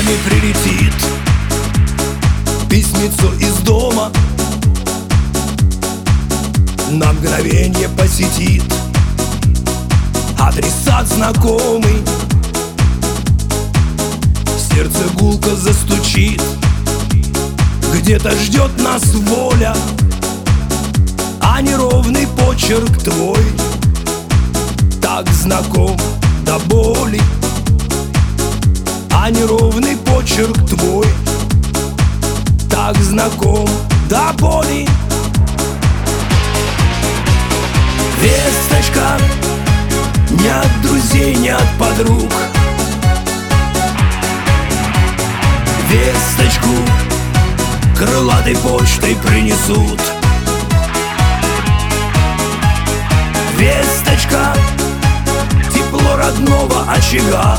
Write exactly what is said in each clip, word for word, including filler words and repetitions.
не прилетит письмецо из дома, на мгновенье посетит адресат знакомый. Сердце гулко застучит, где-то ждет нас воля, а неровный почерк твой так знаком до боли. А неровный почерк твой так знаком до боли. Весточка не от друзей, не от подруг. Весточку крылатой почтой принесут. Весточка тепло родного очага.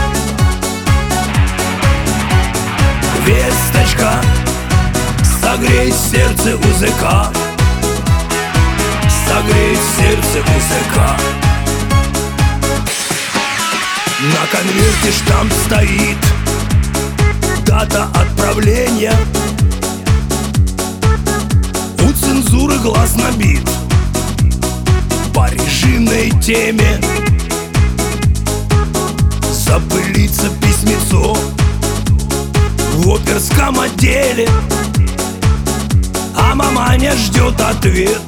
Весточка согрей сердце узыка. Согрей сердце узыка. На конверте штамп стоит, дата отправления. У цензуры глаз набит по режимной теме. Запылится письмецо в оперском отделе, а маманя ждет ответ,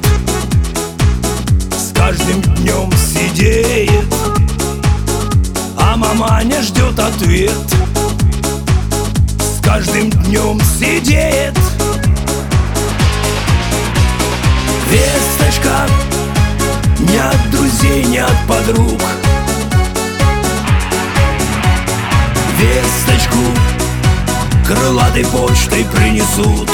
с каждым днем сидеет. А маманя ждет ответ, с каждым днем сидеет. Весточка не от друзей, не от подруг. Весточку крылатой почтой принесут.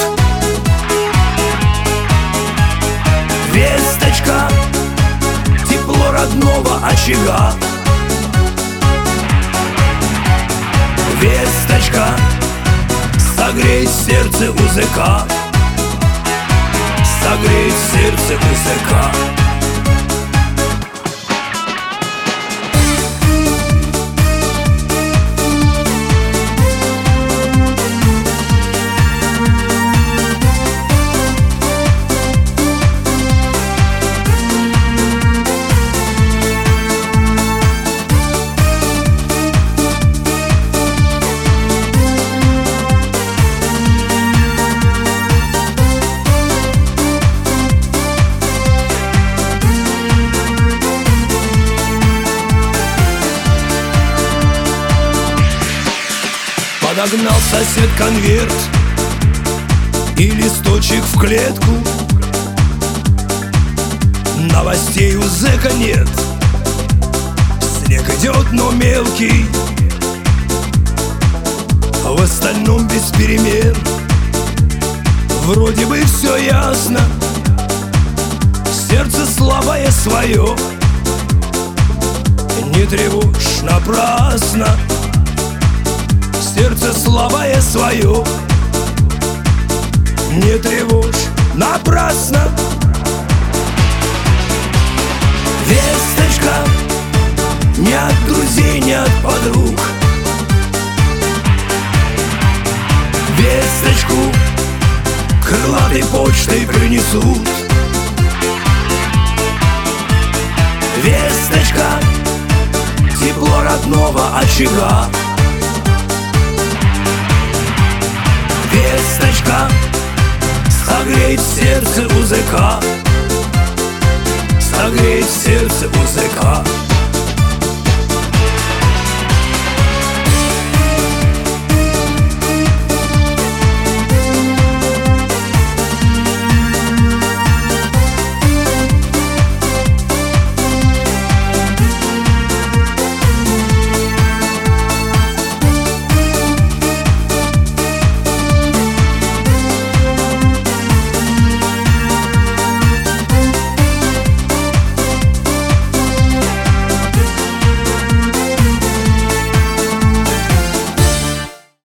Весточка тепло родного очага. Весточка согрей сердце узыка. Согрей сердце узыка. Подогнал сосед конверт и листочек в клетку. Новостей у зэка нет, снег идет, но мелкий. В остальном без перемен, вроде бы все ясно. Сердце слабое свое не тревожь напрасно. Сердце слабое свое не тревожь напрасно. Весточка не от друзей, не от подруг. Весточку крылатой почтой принесут. Весточка тепло родного очага. Весточка согреет сердце узыка. Согреет сердце узыка.